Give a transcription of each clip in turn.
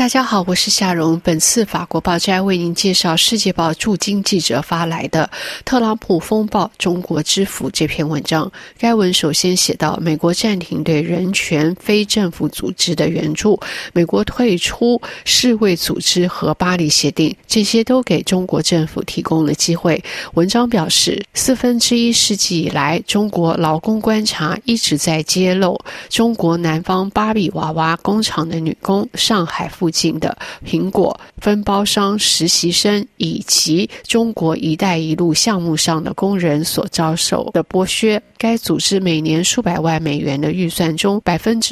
大家好，我是夏蓉。本次法国报斋为您介绍世界报驻京记者发来的特朗普风暴中国之福这篇文章。该文首先写到，美国暂停对人权非政府组织的援助，美国退出世卫组织和巴黎协定，这些都给中国政府提供了机会。文章表示，1/4世纪以来，中国劳工观察一直在揭露中国南方芭比娃娃工厂的女工、上海附近的苹果分包商实习生以及中国一带一路项目上的工人所遭受的剥削。该组织每年数百万美元的预算中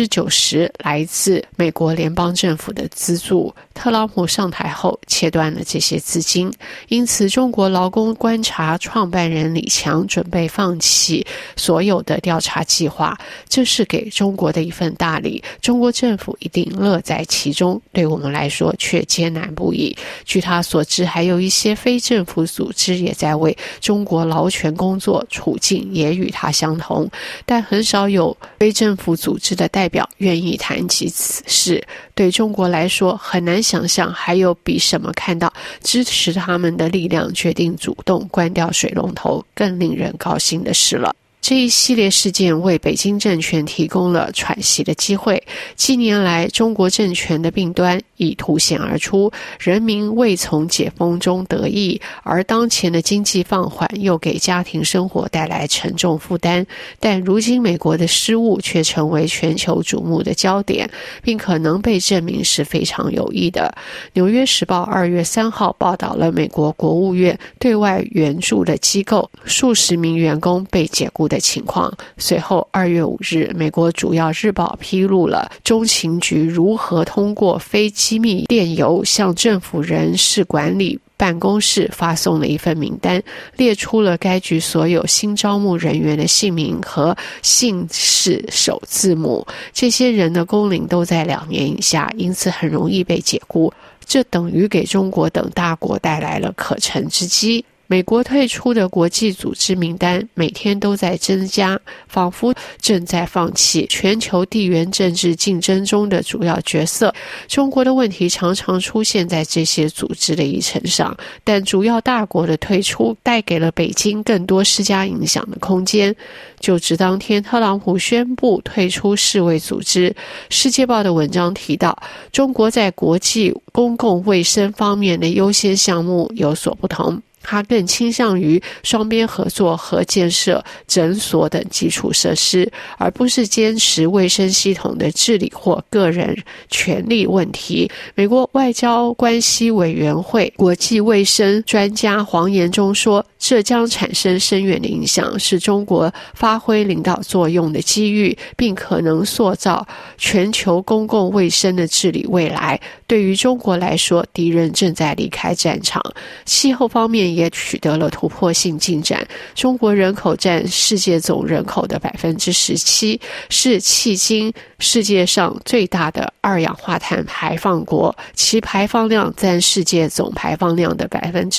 ，90%来自美国联邦政府的资助。特朗普上台后切断了这些资金，因此中国劳工观察创办人李强准备放弃所有的调查计划，这是给中国的一份大礼，中国政府一定乐在其中，对我们来说却艰难不已。据他所知，还有一些非政府组织也在为中国劳权工作，处境也与他相同，但很少有非政府组织的代表愿意谈及此事。对中国来说，很难想象还有比什么看到支持他们的力量决定主动关掉水龙头更令人高兴的事了。这一系列事件为北京政权提供了喘息的机会。近年来，中国政权的弊端已凸显而出，人民未从解封中得益，而当前的经济放缓又给家庭生活带来沉重负担。但如今美国的失误却成为全球瞩目的焦点，并可能被证明是非常有益的。纽约时报2月3号报道了美国国务院对外援助的机构数十名员工被解雇的情况。随后2月5日，美国主要日报披露了中情局如何通过非机密电邮向政府人事管理办公室发送了一份名单，列出了该局所有新招募人员的姓名和姓氏首字母。这些人的工龄都在2年以下，因此很容易被解雇。这等于给中国等大国带来了可乘之机。美国退出的国际组织名单每天都在增加，仿佛正在放弃全球地缘政治竞争中的主要角色。中国的问题常常出现在这些组织的议程上，但主要大国的退出带给了北京更多施加影响的空间。就职当天，特朗普宣布退出世卫组织。世界报的文章提到，中国在国际公共卫生方面的优先项目有所不同，他更倾向于双边合作和建设诊所等基础设施，而不是坚持卫生系统的治理或个人权利问题。美国外交关系委员会国际卫生专家黄延忠说，这将产生深远的影响，是中国发挥领导作用的机遇，并可能塑造全球公共卫生的治理未来。对于中国来说，敌人正在离开战场。气候方面也取得了突破性进展，中国人口占世界总人口的17%，是迄今世界上最大的二氧化碳排放国，其排放量占世界总排放量的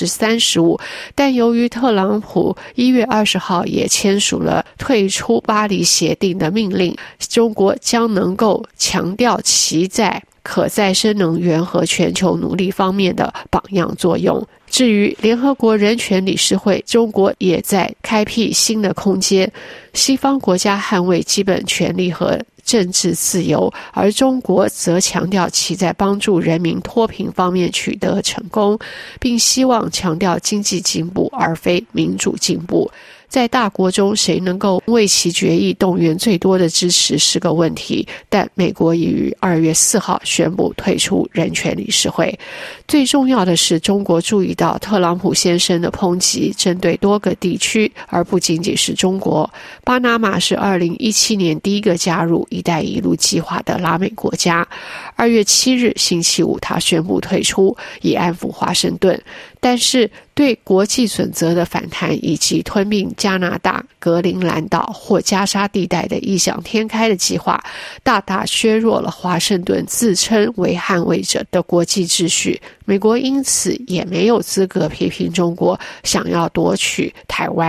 35%。但由于特朗普1月20号也签署了退出巴黎协定的命令，中国将能够强调其在可再生能源和全球努力方面的榜样作用。至于联合国人权理事会，中国也在开辟新的空间。西方国家捍卫基本权利和政治自由，而中国则强调其在帮助人民脱贫方面取得成功，并希望强调经济进步而非民主进步。在大国中，谁能够为其决议动员最多的支持是个问题，但美国已于2月4号宣布退出人权理事会。最重要的是，中国注意到特朗普先生的抨击针对多个地区，而不仅仅是中国。巴拿马是2017年第一个加入一带一路计划的拉美国家。2月7日星期五，他宣布退出，以安抚华盛顿。但是对国际准则的反弹以及吞并加拿大、格陵兰岛或加沙地带的异想天开的计划，大大削弱了华盛顿自称为捍卫者的国际秩序。美国因此也没有资格批评中国想要夺取台湾。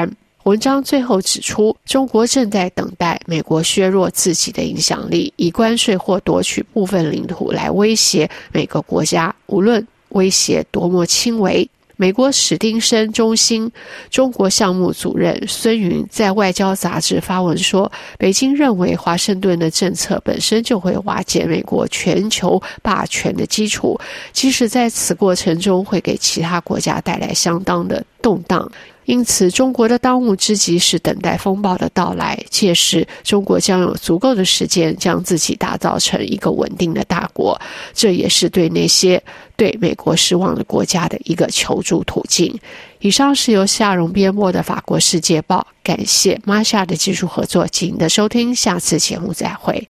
文章最后指出，中国正在等待美国削弱自己的影响力，以关税或夺取部分领土来威胁每个国家，无论威胁多么轻微。美国史丁森中心中国项目主任孙云在外交杂志发文说，北京认为华盛顿的政策本身就会瓦解美国全球霸权的基础，即使在此过程中会给其他国家带来相当的动荡。因此，中国的当务之急是等待风暴的到来，届时中国将有足够的时间将自己打造成一个稳定的大国，这也是对那些对美国失望的国家的一个求助途径。以上是由夏蓉编播的法国世界报，感谢玛莎的技术合作及您的收听，下次节目再会。